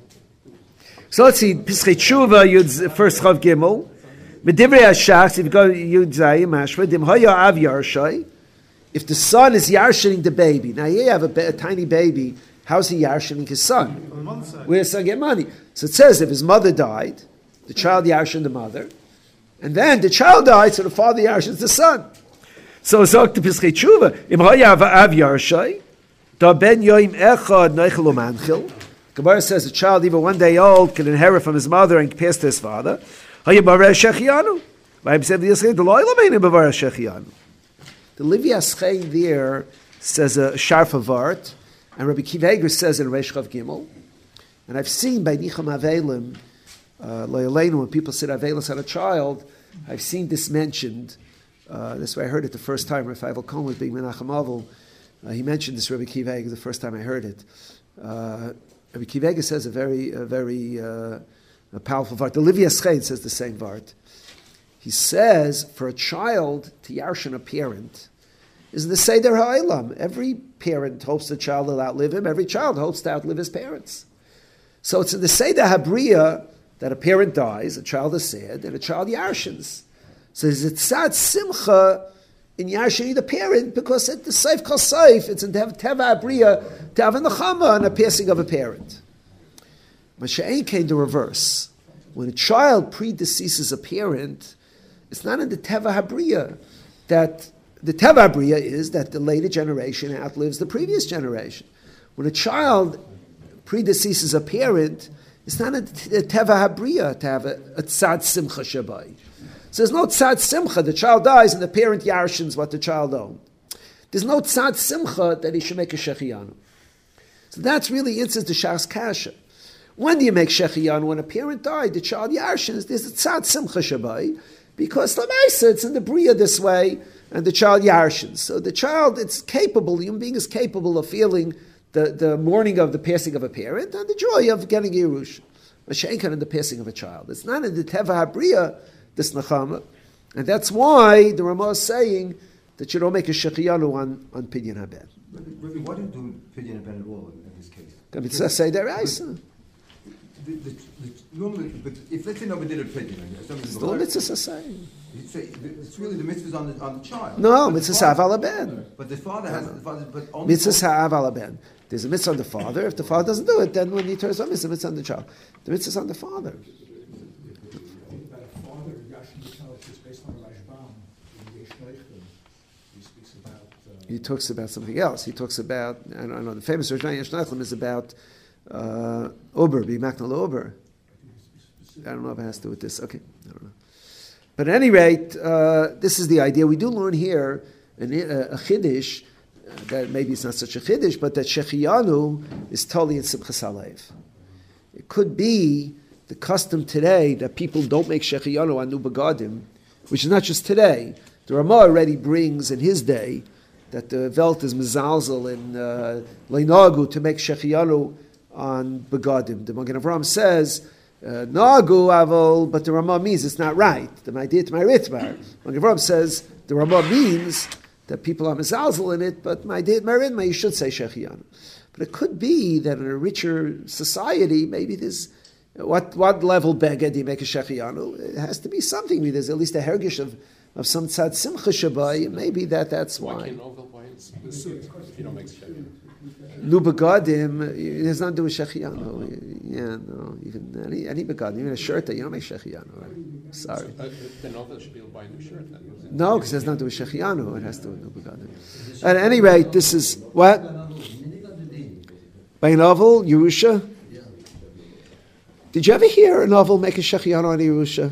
So let's see. Pischei Tshuva Yud first Chav Gimel. Medivrei Hashach. If you go Yud Zayim Mashva Dim Haya Av Yarshai. If the son is yarshining the baby, now you have a, a tiny baby. How's he yarshining his son? Where does the son get money? So it says if his mother died, the child yarshined the mother, and then the child died, so the father yarshins the son. So Zok to Pischei Tshuva Im Haya Av Yarshai. Da ben yoim echad noichel umanchil. Gemara says a child even one day old can inherit from his mother and pass to his father. Haya barer shechianu. Vayim said the Yisrael the loyal meaning barer shechianu. The Livi Aschein there says a sharf of art, and Rabbi Kiva Eger says in Reish Chav Gimel. And I've seen by Nicham Avelim, uh, loyaleinu, when people said Avelis on a child, I've seen this mentioned. Uh, that's why I heard it the first time. Rafael Cohen was being Menachem Avil. Uh, he mentioned this Rabbi Kiva Eger the first time I heard it. Uh, Rabbi Kiva Eger says a very, a very uh, a powerful vart. The Livi Aschein says the same vart. He says for a child to yarshin a parent is the Seder Ha'olam. Every parent hopes the child will outlive him. Every child hopes to outlive his parents. So it's in the Seder Habriya that a parent dies, a child is sad, and a child yarshins. So it's tzad simcha in yarshining the parent because at the Seif Kol Seif, it's in Teva Habriya to have a nechama and a passing of a parent. Masha'en came the reverse. When a child predeceases a parent, it's not in the Teva Habriya that the Teva Habriya is that the later generation outlives the previous generation. When a child predeceases a parent, it's not in the Teva Habriya to have a, a tzad simcha shabai. So there's no tzad simcha. The child dies and the parent yarshins what the child owned. There's no tzad simcha that he should make a shechianu. So that's really instance the shas kasha. When do you make shechianu? When a parent died, the child yarshins. There's a tzad simcha shabai because lamaisa it's in the bria this way, and the child yarshins. So the child, it's capable. The human being is capable of feeling the, the mourning of the passing of a parent and the joy of getting a yerush. Mashenkan in the passing of a child. It's not in the teva habriya. This nechama, and that's why the Ramah is saying that you don't make a shechianu on on pidyon haben. Rabbi, why do you do pidyon haben at all in, in this case? It's a seder isa. The, the, the, normally, but if let's say nobody did a pidyon, it's the mitzvah saying. It's really the mitzvah on the on the child. No, mitzvah ha'av ben. But the father has the father, but only mitzvah ha'av ben. There's a mitzvah on the father. If the father doesn't do it, then when he turns on, it's a mitzvah on the child. The mitzvah is on the father. He talks about something else. He talks about, I don't, I don't know, the famous Rosh Hashanah is about uh, Ober, be Maknal Ober. I don't know if it has to do with this. Okay, I don't know. But at any rate, uh, this is the idea. We do learn here an, uh, a Chiddush, uh, that maybe it's not such a Chiddush, but that Shechianu is totally in Simchas Halev. It could be the custom today that people don't make Shechianu on Nu Begadim, which is not just today. The Ramah already brings in his day that the Velt is mezalzel in uh, Leinagu to make Shechianu on Begadim. The Magen Avraham says, uh, Nagu Aval, but the Ramah means it's not right. The Ma'idit Ma'ritmar. Magen Avraham says the Ramah means that people are mezalzel in it, but Ma'idit Ma'ritmar, you should say Shechianu. But it could be that in a richer society, maybe there's, what what level beged do you make a Shechianu? It has to be something. Maybe there's at least a hergish of of some tzad simcha shabai, maybe that that's why. Why can't Ovel buy the suit if you don't make shechianu? Nu begadim, it has nothing to do with shechianu. Yeah, no, even any any begadim, even a shirt that you don't make shechianu. Right? Sorry. Uh, then Ovel should be able to buy a new shirt then. No, because it has nothing to do with shechianu. It has to do with nu begadim. At any rate, this is what by an Ovel Yerusha. Did you ever hear a novel make a shechianu on Yerusha?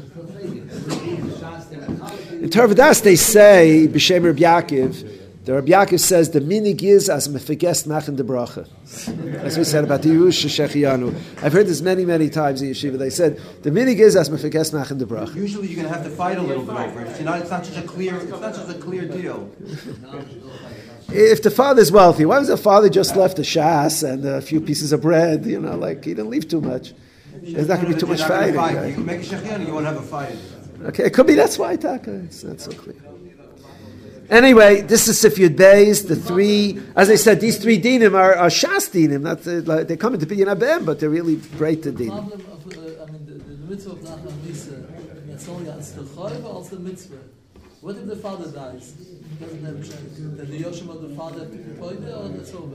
In Tervadas, they say, B'Shem Reb Yaakov, the Reb Yaakov says, the minig is as mefiges machen de bracha. That's what he said about the Yerusha Shechianu. I've heard this many, many times in Yeshiva. They said, the minig is as mefiges machen de bracha. Usually you're going to have to fight a little bit over it. It's not, it's not such a clear, it's not such a clear deal. If the father's wealthy, why was the father just left a shas and a few pieces of bread? You know, like, he didn't leave too much. There's not going to be too much fighting. Right? You can make a Shechianu, you won't have a fight. Okay, it could be that's why, Taka. It's not so clear. Anyway, this is Sif Yud Beis. The three, as I said, these three dinim are, are Shas dinim. Not uh, like, they come into Pidyon Abem, but they're really great to The dinim. problem of, uh, I mean, the, the mitzvah of Nachman Misa, it's only as the Chayiv or as the mitzvah? What if the father dies? Doesn't have a chance. Then the Yoshim of the father have to be paid or that's over?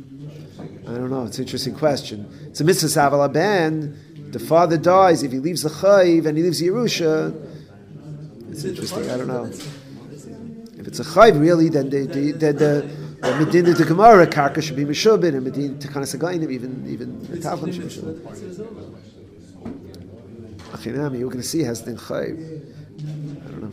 I don't know. It's an interesting question. It's a mitzvah Saval Aben. The father dies. If he leaves the Chayiv and he leaves Yerusha, it's interesting. I don't know. If it's a Chayiv, really, then the the the, the, the Medina de Gemara Karka should be Meshubin, and Medina Tekanas Againim, even even the Tavlim should be Meshubin. Achinami, you're going to see has the Chayiv. I don't know.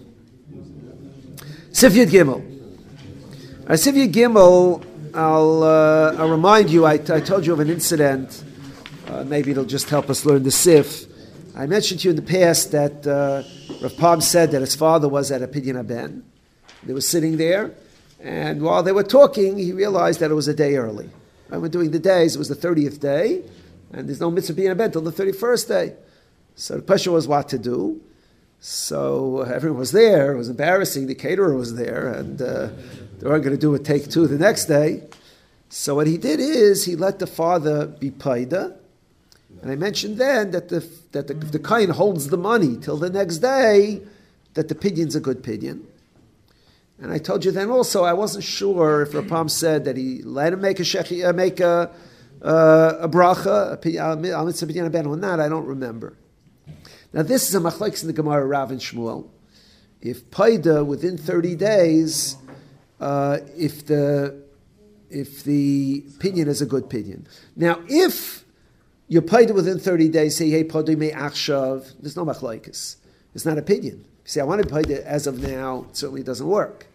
Sif Yud Gimel. Uh, Sif Yud Gimel, I'll, uh, I'll remind you, I, I told you of an incident, uh, maybe it'll just help us learn the Sif. I mentioned to you in the past that uh, Rav Palm said that his father was at a Pidyon Haben. They were sitting there, and while they were talking, he realized that it was a day early. And we're doing the days, it was the thirtieth day, and there's no mitzvah Pidyon Haben until the thirty-first day. So the question was what to do. So everyone was there. It was embarrassing. The caterer was there, and uh, they weren't going to do a take two the next day. So what he did is he let the father be paida, and I mentioned then that the that the, the kohen holds the money till the next day, that the pidyon's a good pidyon. And I told you then also I wasn't sure if Rapam said that he let him make a shechi, uh, make a uh, a bracha, a mitzvah pidyon ben or not. I don't remember. Now this is a machlokes in the Gemara, Rav and Shmuel. If paida within thirty days, uh, if the if the pidyon is a good pidyon. Now if you're paida within thirty days, say hey paida me achshav, there's no machlokes. It's not a pidyon. If you say I want to paida as of now, it certainly doesn't work.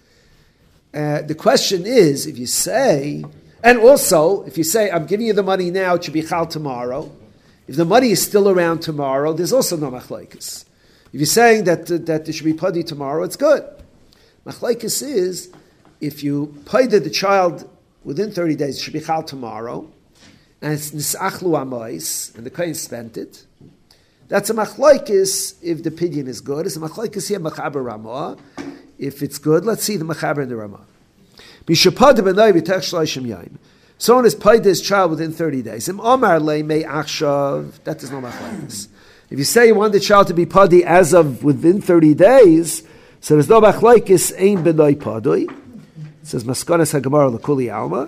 Uh, the question is, if you say, and also if you say I'm giving you the money now, it should be chal tomorrow. If the money is still around tomorrow, there's also no machlokes. If you're saying that uh, that there should be padi tomorrow, it's good. Machlokes is if you paida the child within thirty days, it should be chal tomorrow, and it's nisachlu amois, and the kohen spent it. That's a machlokes if the pidyon is good. It's a machlokes here machaber ramah. If it's good, let's see the machaber in the ramah. Mishapada b'nai b'tech shloshim yaim. Someone has paid his child within thirty days. Im omar le me achshav. That is no machlokes. If you say you want the child to be padi as of within thirty days, so there's no machlokes ein b'nai padoi. It says maskonas hagemara l'kuli alma.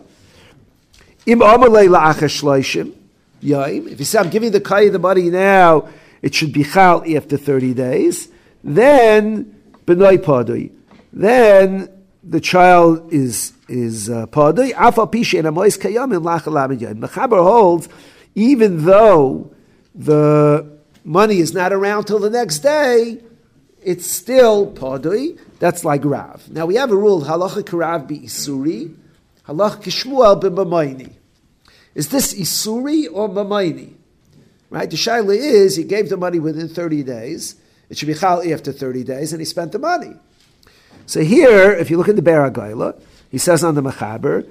Im omar le la'achas shloshim yaim. If you say I'm giving the kai the money now, it should be chal after thirty days. Then b'nai padoi. Then the child is is padoi. Afal pishe and amois kayam in lachalam yom. Mechaber holds, even though the money is not around till the next day, it's still padoi. That's like Rav. Now we have a rule: halacha karav be isuri, halacha kishmuel be mamayni. Is this isuri or mamayni? Right. The shaila is he gave the money within thirty days. It should be chal after thirty days, and he spent the money. So here, if you look at the Beragayla, he says on the Mechaber,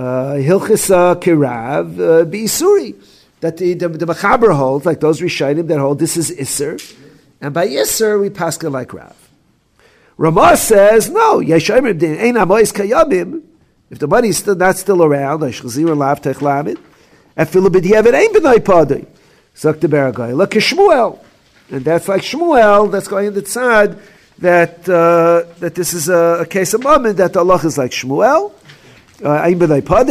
Hilchis Kirav B'Isuri, that the, the, the Mechaber holds, like those Rishonim that hold, this is Isser, and by Isser we paskin like Rav. Ramah says, no, Yeshayim Ein Amois Kayamim, if the money is still not still around, Shchazir Lav Tech Lamed, and Philibidyevet Ein B'nai Padai, Zok the Beragayla, Kishmuel, and that's like Shmuel, that's going in the tzad, that uh, that this is a, a case of moment that the Allah is like Shmuel. If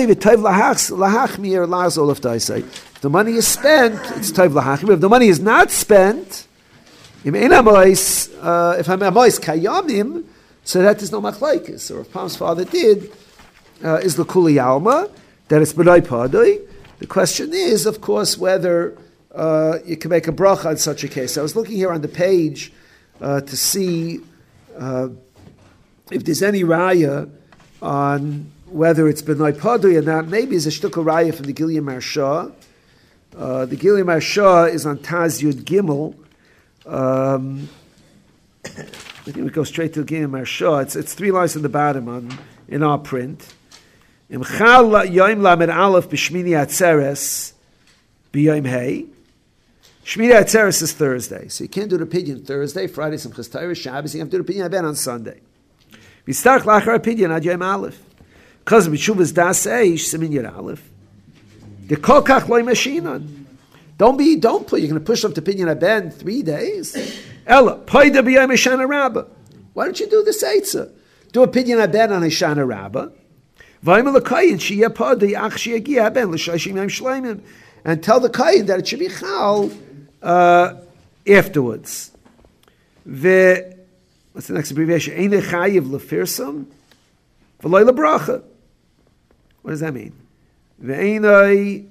the money is spent, it's tayv lahachim. If the money is not spent, if I'm amois kayamim, so that is no machlokes. So if Palm's father did, uh, is the kuli alma, that it's b'nai padai. The question is, of course, whether uh, you can make a bracha in such a case. I was looking here on the page Uh, to see uh, if there's any raya on whether it's b'nai padui or not. Maybe it's a shtuk of raya from the Gilya Marsha. Uh, the Gilya Marsha is on Taz Yud Gimel. Um, I think we go straight to the Gilya Marsha. It's, it's three lines on the bottom on in our print. Imchal yoim lamed aleph b'shmini atzeres b'yoim hey. Shmini Atzeres is Thursday, so you can't do the pidyon Thursday, Friday Simchas Torah, Shabbos. You have to do the pidyon ben on Sunday. Bistarch lachar opinion ad yom aleph. Because b'shuvas das eish simin yer aleph. The kolkach loy mashinon. Don't be, don't put, you're going to push up to opinion aben three days. Ella, poida b'yom Hoshana Rabbah. Why don't you do the Eitzah? Do opinion aben on Hoshana Rabbah. V'ayim l'kayin shiyeh poda yach shiyagia aben l'shoshim yom shleimim. And tell the kayin that it should be chal uh, afterwards. Ve, what's the next abbreviation? Ein chayiv lefirsam v'loy lebracha. What does that mean? Ve'enai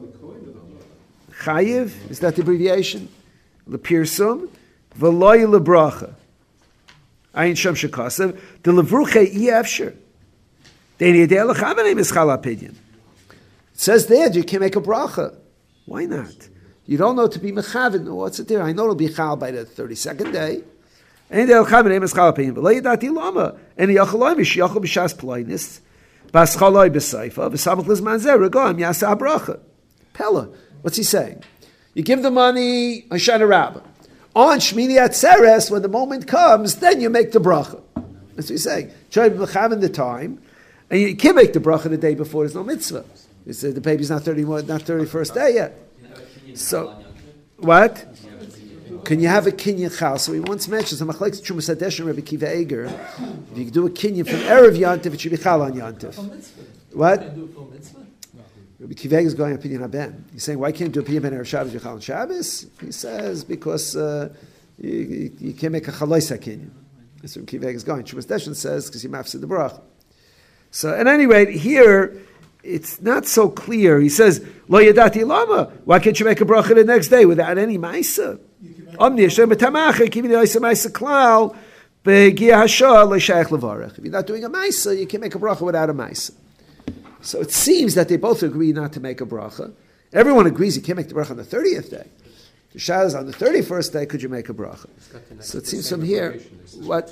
chayiv, is that the abbreviation? Lepirsum v'loy lebracha. Ayin sham shekasav. The levruche iefsher. Deini yedei lechavenim is chal apidyon. It says there you can make a bracha. Why not? You don't know to be mechaven. What's it there? I know it'll be chal by the thirty-second day. And they'll come and chal opinion. But leidati lama. And yachaloy mishyachol b'shas ploinis. Baschaloy b'seifa. V'samach lizman zer. Regam yasa bracha. Pella. What's he saying? You give the money Hoshana Rabbah. On Shmini Atzeres, when the moment comes, then you make the bracha. That's what he's saying. Try to be mechaven the time. And you can't make the bracha the day before. There's no mitzvah. He said the baby's not thirty, not thirty-first day yet. So, what? Can you have a kinyan chal? So he once mentions the machlekes Trumas Hadesh and Rabbi Kiva Eger. If you do a kinyan from erev yantif, it should be chal on yantif. What? Rabbi Kiva Eger is going opinion haben. He's saying why can't you do a opinion ben erev Shabbos you chal on Shabbos? He says because uh, you, you, you can't make a chaloisa kinyan. That's what Kiva Eger is going. Trumas Hadesh says because you mafsid the brach. So at any rate here. It's not so clear. He says, Lo yadati lama. Why can't you make a bracha the next day without any maisa? Omni Hashem b'tamacha, kivin yoysa maisa klal, be'gia hasha le'shayach levarech. If you're not doing a maisa, you can make a bracha without a maisa. So it seems that they both agree not to make a bracha. Everyone agrees you can't make the bracha on the thirtieth day. The shah is on the thirty-first day, could you make a bracha? So it seems from here, what?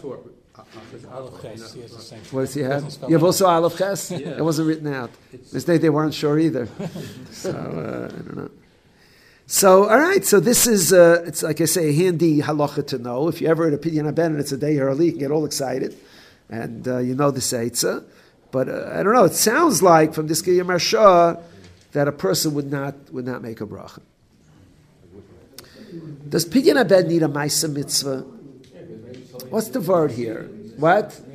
What does he have? You have also Aleph Ches? Yeah. It wasn't written out. This day they weren't sure either. So, uh, I don't know. So, all right, so this is, uh, it's like I say, a handy halacha to know. If you ever at opinion aben and it's a day early, you can get all excited. And uh, you know the Seitzah. But uh, I don't know, it sounds like from this Giyam Marsha that a person would not would not make a bracha. Does Pidyon Aben need a Maisa mitzvah? What's the word here? What? I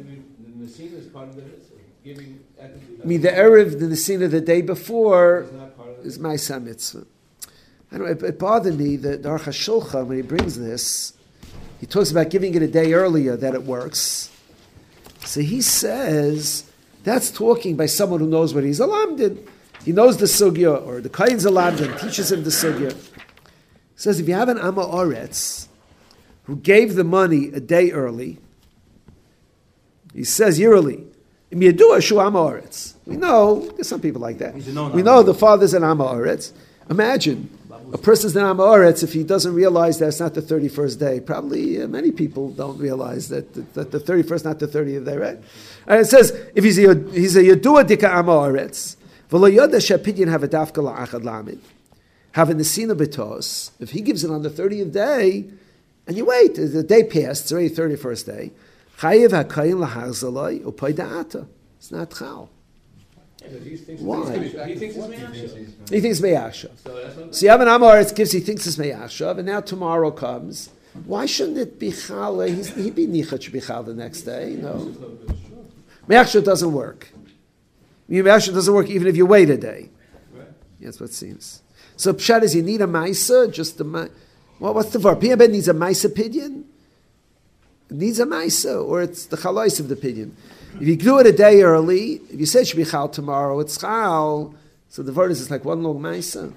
mean, the Erev, the Nesina the day before, is Maisa mitzvah. I don't know, it, it bothered me that the Aruch HaShulchan, when he brings this, he talks about giving it a day earlier that it works. So he says, that's talking by someone who knows what he's a lamdin. He knows the sugya, or the kain's a lamdin, teaches him the sugya. He says, if you have an Amma Oretz who gave the money a day early, he says yearly, we know, there's some people like that. We know the father's an Amma Oretz. Imagine, a person's an Amma Oretz if he doesn't realize that it's not the thirty-first day. Probably uh, many people don't realize that, that, that the thirty-first, not the thirtieth day, right? And it says, if he's a, he's a Yadua Dika Amma Oretz, V'lo Yoda Shepidyon have a Dafka La'achad Lamid, have a Nesina B'tos, if he gives it on the thirtieth day, and you wait, the day passed, it's already the thirty-first day, Chayiv HaKayin L'Harzalai Upay Da'ata. It's not Chal. Why? He thinks it's Me'ashav. He thinks Me'ashav. So you have an Amor, it gives, he thinks it's Me'ashav, and now tomorrow comes. Why shouldn't it be Chal? He's, he'd be Nichat should be Chal the next day. No. Me'ashav doesn't work. Me'ashav doesn't work even if you wait a day. That's what it seems. So Pshat is you need a Maisa, just a Maisa. Well, what's the verb? Piyabed needs a Maisa Pidyon? It needs a Maisa, or it's the Chalais of the Pidyon. If you do it a day early, if you say it should be Chal tomorrow, it's Chal, so the word is it's like one long Maisa.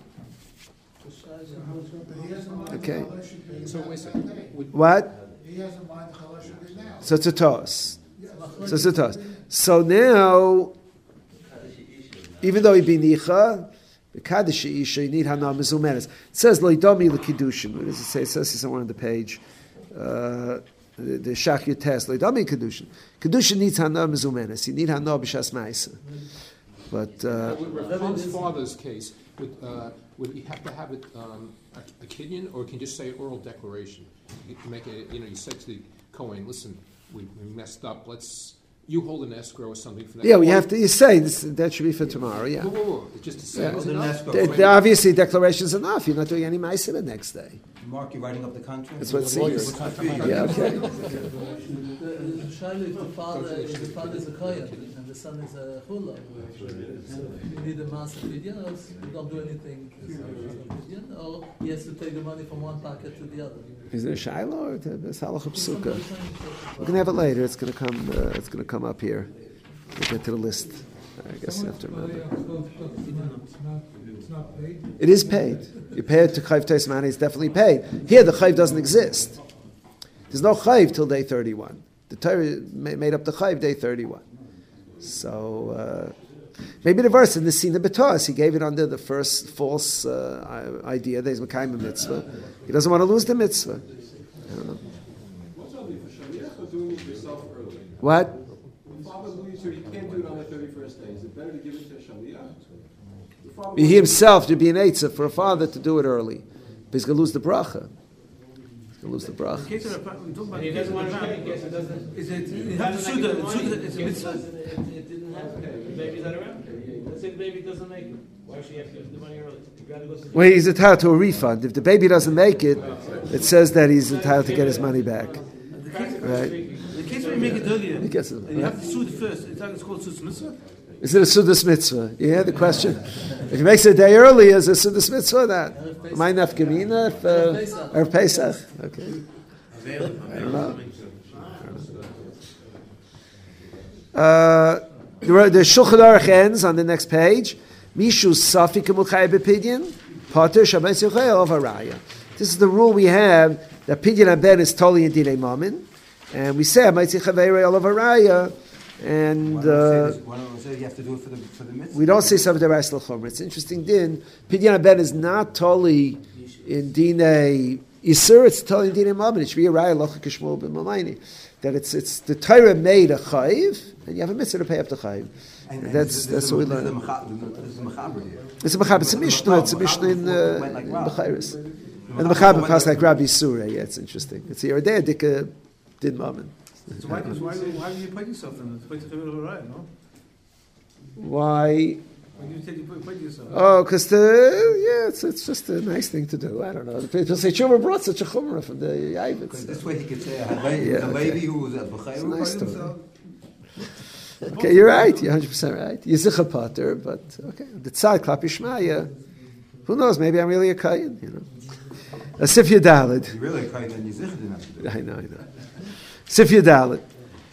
Okay. So wait a second. What? So it's a toss. So it's a toss. So now, even though he be Nicha, the Kaddish Isha, you need Hana Mezumeres. It says, Loidami L'Kiddushin. What does it say? It says somewhere on the page. Uh, the, the Shach Yotes. Loidami Kiddushin. Kiddushin needs Hana Mezumeres. You need Hana B'Shas Ma'isa. But... Uh, with Ramon's father's case, would, uh, would he have to have it um, a, a Kinyan, or can you just say oral declaration? You can make it, you know, you said to the Kohen, listen, we, we messed up, let's... you hold an escrow or something for that. Yeah, we Or- have to. You say this, that should be for tomorrow. Yeah. Whoa, whoa, whoa. Just to say, Yeah. is Well, then enough? escrow. The, the, obviously, declaration is enough. You're not doing any ma'aser the next day. Mark, you writing up the contract? That's what it seems. What's the fee? Yeah. Okay. The Shaila, if the father, if the father is a kohen and the son is a chula, you need a master pidyon, or else you don't do anything as a pidyon, or he has to take the money from one pocket to the other. Is there a shiloh or the salach psuka? We're gonna have it later. It's gonna come. Uh, it's gonna come up here. We'll get to the list. I guess you have to remember. It's not, it's not paid. It is paid. You pay it to Chayv Teismani, it's definitely paid. Here, the Chayv doesn't exist. There's no Chayv till day thirty-one. The Torah ma- made up the Chayv day thirty-one. So, uh, maybe the verse in the Sina B'Tos, he gave it under the first false uh, idea that he's Mekayim a mitzvah. He doesn't want to lose the mitzvah. I don't know. What's up for Shaliach or doing it yourself early? What? The father believes you can't do it on the thirty-first day. Is it better to give it to a Shaliach? The father He himself, to be an Eitzah for a father to do it early. But he's going to lose the bracha. He's going to lose the bracha. In case of the pa- we talk about He the case doesn't of want the to pay in pa- case it doesn't. Is it, you have to sue the, sue the, it's a mitzvah. It, it didn't happen. The baby's not around. Let's say the baby doesn't make it. Why should he have to give the money early? You gotta go to the Well, he's entitled to a refund. If the baby doesn't make it, it says that he's entitled to get his money back. The case, Right? the case where you make it earlier, He gets it. and you have to sue it first. It's it's called sue mitzvah. Is it a Sudas mitzvah? You hear the question? If he makes it a day early, is it a Sudas mitzvah or not? Am I nafkamina? If, uh, or Pesach? Okay. I don't know. Uh, the, the Shulchan Aruch ends on the next page. Mishu Safik Muchay B'Pidyon, Pater Shabbos Yochel of Haraya. This is the rule we have that Pidyon Aben is totally in Dinei Mamin, and we say Amaitzi Chaveirei Olav Haraya, and Why don't we say uh, this? Why don't we say you have to do it for the, for the mitzvah? we don't say Sabbath Derais L'Chomer. It's interesting. Din Pidyon Aben is not totally in Dinei Yisur. It's totally in Dinei Mamin. It should be a Raya Locha Kishmol B'Mamayni. That it's it's the Torah made a chayiv, and you have a mitzvah to pay up the chayiv. And, and That's this is- that's this what we is the- learn. This is the Mechaber here. It's a mechaber. It's a mishnah. It's a mishnah in uh, Went like in Rav. Bechayris. And the mechaber passed like Rabbi Surah. Yeah, it's interesting. It's here. Day Dika did mammon. So why, why, why do you put yourself in this? Put yourself right, no? Why? Why do you say you put, put yourself? Oh, because the yeah, it's it's just a nice thing to do. I don't know. People say Chumrah brought such a chumrah from the Because Yavitz. this way he could say, a Levi, Yeah, the okay. Levi who was at Bechayr, It's a nice put story. himself. Okay, you're right. You're one hundred percent right. Yizicha Potter, but okay. The Tzad Klap Yishmaya. Who knows? Maybe I'm really a Kayin. You know. A Sif Yadalid. You really kind of Yizich didn't have to do it. I know, I know. Sif Yadalit.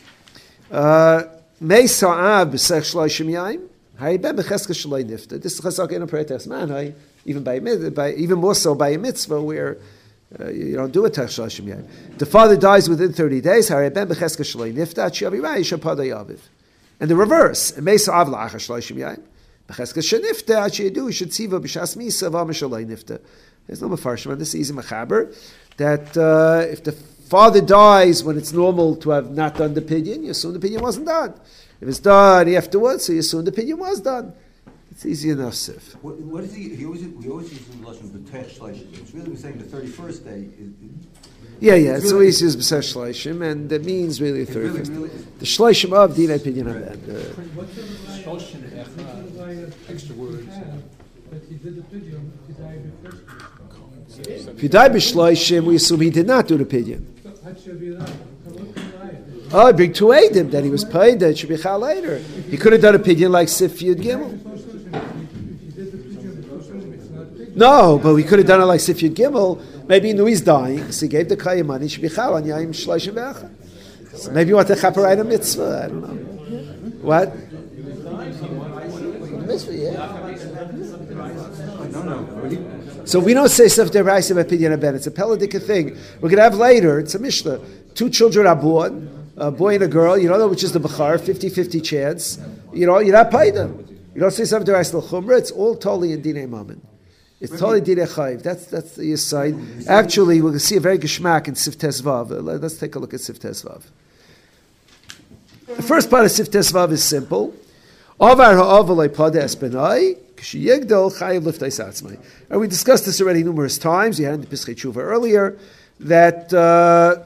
Mei Sa'ab B'sech Shloshim Yaim. Hay Ben B'cheska Shaloi Nifta. This is Chesok in a Pretes Man. Hay even by mid- by even more so by a mitzvah where uh, you don't do a Tech Shloshim Yaim. The father dies within thirty days. Hay Ben B'cheska Shaloi Nifta. Chiyavi Rai Shapada Yaviv. And the reverse. Mei Sa'ab La'achar Shloshim Yaim. B'cheska Shanifta. Chiyidu Shetziva B'shas Misa V'am Shaloi Nifta. There's no mafarshim on this. Easy machaber that uh, if the father dies when it's normal to have not done the pidyon, you assume the pidyon wasn't done. If it's done afterwards, so you assume the pidyon was done. It's easy enough, Sif. What, what is he? He always we always use the lashon b'tech shleishim. It's really we're saying the thirty-first day. Is, Yeah, yeah. It's always used b'seh shleishim, and it means really it really, thirty-first. really, The shleishim of dinei pidyon aben. What's the line? Shloshim echad, extra words. But he did the pidyon, he died before. If you die b'shleishim, we assume he did not do the pidyon. So, that should be that. Oh, bring two edim that he was paid. That should be chal later. He could have done a pidyon like Sif Yud Gimel. No, but we could have done it like Sif Yud Gimel. Maybe he knew he's dying, so he gave the kaya money. He should be chal on Yaim Shloshim Ve'achad. So maybe you want to chaperayim a mitzvah. I don't know. What? Mitzvah, yeah. I don't know. So we don't say Sef Deraisa B'Pidyon Aben. It's a Peladika thing. We're going to have later, it's a Mishnah. Two children are born, a boy and a girl, you know, which is the Bechar, fifty-fifty chance. You know, you're not paid them. You don't say Sef Deraisa L'Chumra, it's all totally in Dinei Mammon. It's totally Dinei Chayiv. That's, that's the side. Actually, we're going to see a very geschmack in Sif Tesvav. Let's take a look at Sif Tesvav. The first part of Sif Tesvav is simple. Avar ha'avalei pada espenai, k'shiyegdol chayiv liftais atzmai. And we discussed this already numerous times. We had in the Pischei Tshuva earlier that uh,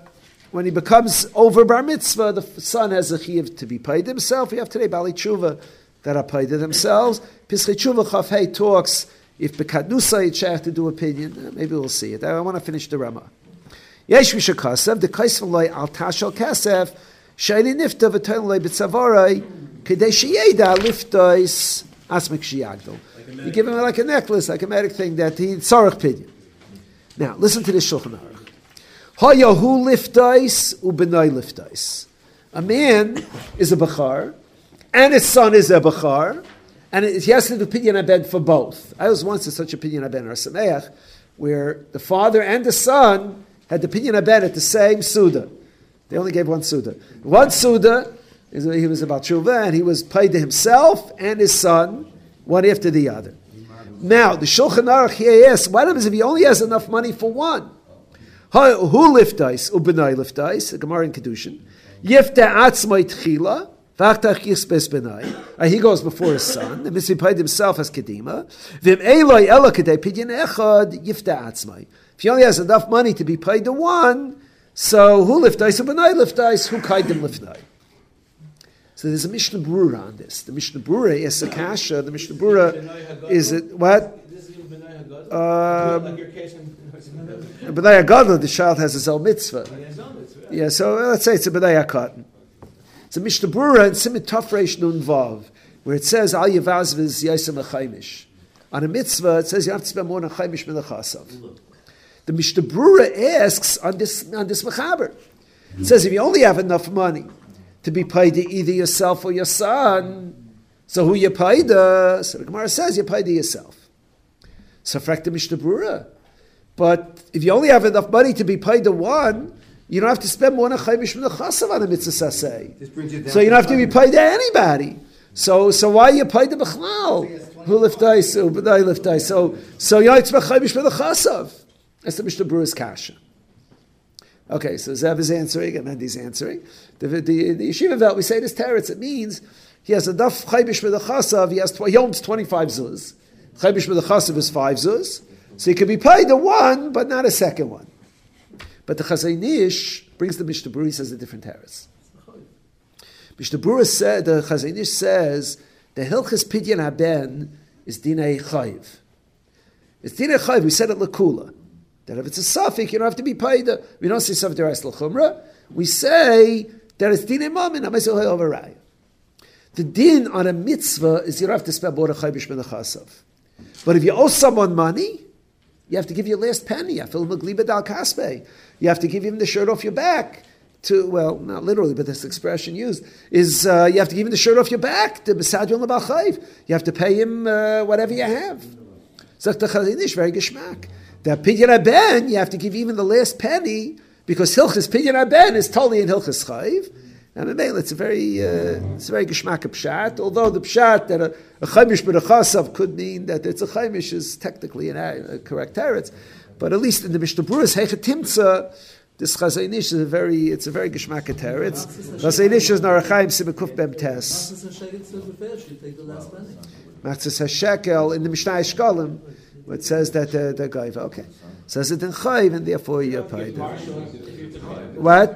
when he becomes over bar mitzvah, the son has a chiyuv to be paid himself. We have today Bali Tshuva that are paid themselves. Pischei Tshuva Chaf Hey talks if Bekadnusa it's shaykh to do opinion. Maybe we'll see it. I want to finish the Rama. Yesh Misha Kasev, the Kaisv Loi Al Tashal Kasev, Shaili Nifta V'Toin Loi B'Tzavarai, Kedei Sheyeda Liftois Asmik Shiyagdol. You give him like a necklace, like a medic thing that he tzarech pidyon. Now, listen to this Shulchan Aruch. Hayahu liftais ubenai liftais. A man is a bachar, and his son is a bachar, and he has to do pidyon abed for both. I was once in such a pidyon abed in Har Sameach, where the father and the son had the pidyon abed at the same suda. They only gave one suda. One suda, he was about tshuva, and he was paid to himself and his son, one after the other. Now, the Shulchan Aruch here asks, what happens if he only has enough money for one? Who liftais, ubenai liftais, the Gemara in Kedushin. Yifta atzmai tchila, v'achtach yispes benai. He goes before his son, and he paid himself as kedima. V'im eloi ela kedei pidyon echad, yifta atzmai. If he only has enough money to be paid to one, so who liftais, ubenai liftais, who kaidim lifnai? So there's a Mishnah Brura on this. The Mishnah Brura is a kasha. The Mishnah Brura is it what? B'nai Hagadol, the child has his own mitzvah. Yeah, so let's say it's a B'nai HaKatan. It's a Mishnah Brura in Simit Tafresh Nun Vav, where it says Al Yevaz V'z Yosem Achaimish. On a mitzvah, it says you have to spend more than Chaimish Menachasav. The Mishnah Brura asks on this on this mechaber. It says if you only have enough money to be paid to either yourself or your son, so who you paid to? So the Gemara says you paid to yourself. So frak the Mishnah Brura. But if you only have enough money to be paid to one, you don't have to spend more than Chaimish Menachasav on a mitzvah saseh. So you don't have to be paid to anybody. So so why are you paid to Bechlal? Who liftais? Who b'nai liftais? So so you don't expect Chaimish Menachasav. That's the Mishnah Brura's kasha. Okay, so Zev is answering, and Mendy's answering. The, the, the Yeshiva Velt, we say this teretz, it means he has enough Chaybish Medachasav, he has tw- he owns twenty-five zuz. Chaybish Medachasav is five zuz. So he can be paid the one, but not a second one. But the Chazon Ish brings the Mishnah Brura, he says a different teretz. Mishnah Brura said, the Chazon Ish says, the Hilchas Pidyon Haben is Dinei Chayiv. It's Dinei Chayiv, we said it L'Kula. That if it's a suffix, you don't have to be paid. We don't say suffix derais l'chumra. We say that it's din imamin ha'mesil ha'ovaraya. The din on a mitzvah is you don't have to spend more than chaybish menachasav. But if you owe someone money, you have to give your last penny. You have to give him the shirt off your back. To well, not literally, but this expression used is uh, you have to give him the shirt off your back. To b'sadyon l'bachayv. You have to pay him uh, whatever you have. Zok the Chazon Ish very geschmack. That Pidyon Haben, you have to give even the last penny, because Hilchas Pidyon Haben is totally in Hilchas Chayiv. And it's a very, uh, it's a very geschmack pshat. Although the pshat that a, a Chaimish B'Rechasav could mean that it's a Chaimish is technically an, a correct teretz, but at least in the Mishnah Brura's Heichet Timtza, this Chazon Ish is a very, it's a very geschmack teretz. Chazon Ish is Narachaim Simekuf Bem Tes. Matzis HaShekel in the Mishnah Eshkalim. It says that the, the gaiva, okay. Says it in chayv, and therefore you're paid. What?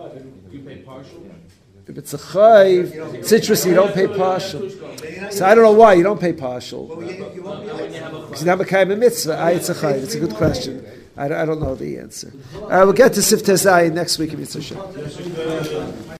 If it's a chayv, citrus, you don't pay partial. So I don't know why you don't pay partial. Because you never came a mitzvah. I, it's a chayv. It's a good question. I, I don't know the answer. Uh, we'll get to Sifteh Zayin next week if it's a